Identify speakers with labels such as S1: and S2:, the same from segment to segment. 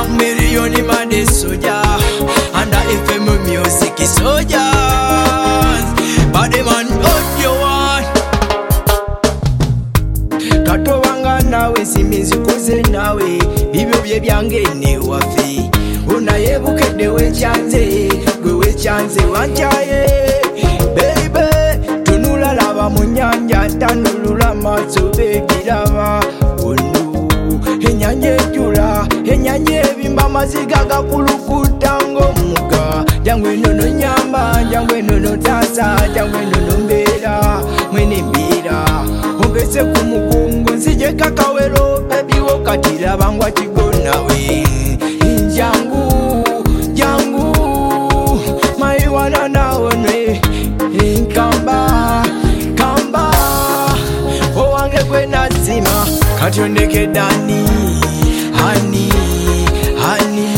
S1: 1 million man is soldier under FM music soldiers. But the man hold your one. Tato wanga nawe simizi kuze nawe bibyo bye byange ne wafe. Unayebukedde wecyanze gwe wecyanze wanjaye. Baby tunula laba mu nyanja tanulula maso begiraba. Enyanja ejula, enyanja ebimba maziga gakulukuta ng'omugga. Jangwe nono nyamba, jangwe nono tasa, jangwe nono mbeera, mwene mbeera. Ongese ku mugongo nzije kakawero, baby wo kati laba ngwa kigo nawe. Jangu, jangu, maiwana nawe nwe. Nkamba, kamba, owange gwe nazima. Kati ondeke dani, hani, hani.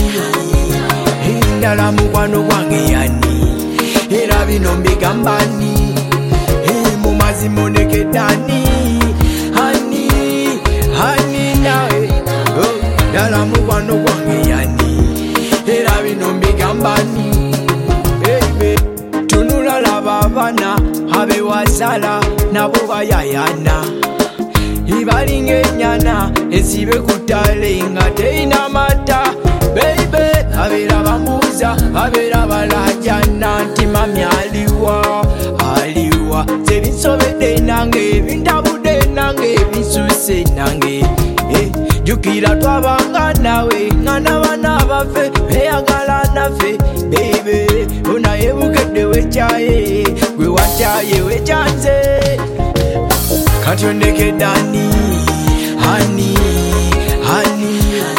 S1: Ndala mukwano gwange yani, era bino mbigambani. Mu mazima ondeke dani, hani, hani nawe. Ndala mukwano gwange yani, era bino mbigambani. Baby, tunula laba abana abewasala nabo bayayana. Ibalinga enyana esibe kutale nga teina mata. Baby abera bamuza abera balajana nti mami aliwa aliwa. Sebinsobedde nange bintabudde nange binsuse nange. Jukira twabanga nawe nga n'abaana baffe beyagala naffe. Baby onayebukedde wekyaye gwe watyaye wekyanze. Kati ondeke dani, hani, hani.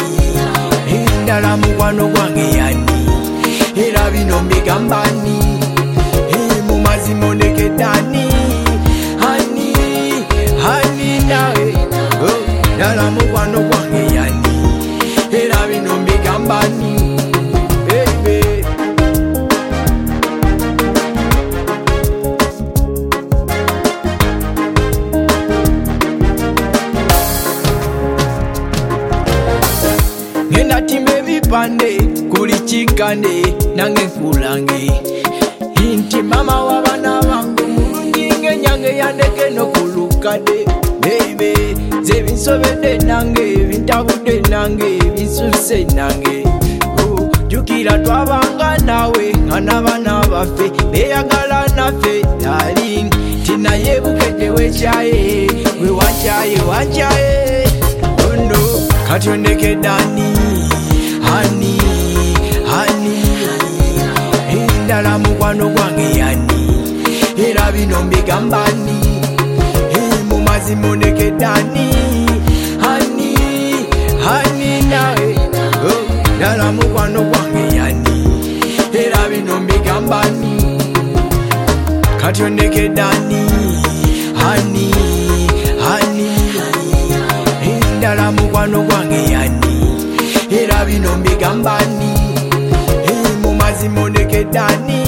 S1: Ndala mukwano gwange yani, era bino mbigambani. Mu mazima ondeke dani, hani, hani nawe. Ndala mukwano gwange yani, era bino mbigambani. Baby ngenda timba ebipande kuli kikande nange nkulange. Inti mama w'abaana bange mulungi ng'enyange yandeke n'okulukadde. Baby ze binsobedde nange bintabudde nange binsuse nange. Jukira twabanga nawe nga n'abaana baffe beyagala naffe. Darling tinayebukedde wekyaye gwe wankyaye wankyaye. Kati ondeke dani, hani, hani. Ndala mukwano gwange yani, era bino mbigambani. Mu mazima ondeke dani, hani, hani nawe. Ndala mukwano gwange yani, era bino mbigambani. Kati ondeke dani, hani, hani. Ndala mukwano gwange yani, era bino mbigambani. Mu mazima ondeke dani.